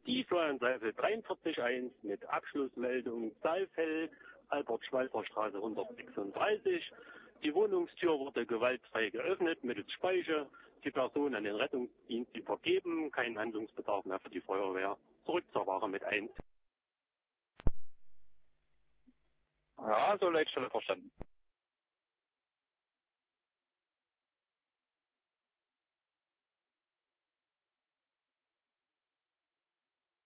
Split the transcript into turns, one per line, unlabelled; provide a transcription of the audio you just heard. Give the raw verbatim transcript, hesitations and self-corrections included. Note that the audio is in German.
Die Florian-Seifel dreiundvierzig eins mit Abschlussmeldung Saalfeld, Albert-Schweitzer-Straße hundertsechsunddreißig. Die Wohnungstür wurde gewaltfrei geöffnet mittels Speiche. Die Person an den Rettungsdienst übergeben. Kein Handlungsbedarf mehr für die Feuerwehr. Zurück zur Ware mit eins.
Ja, so Leitstelle verstanden.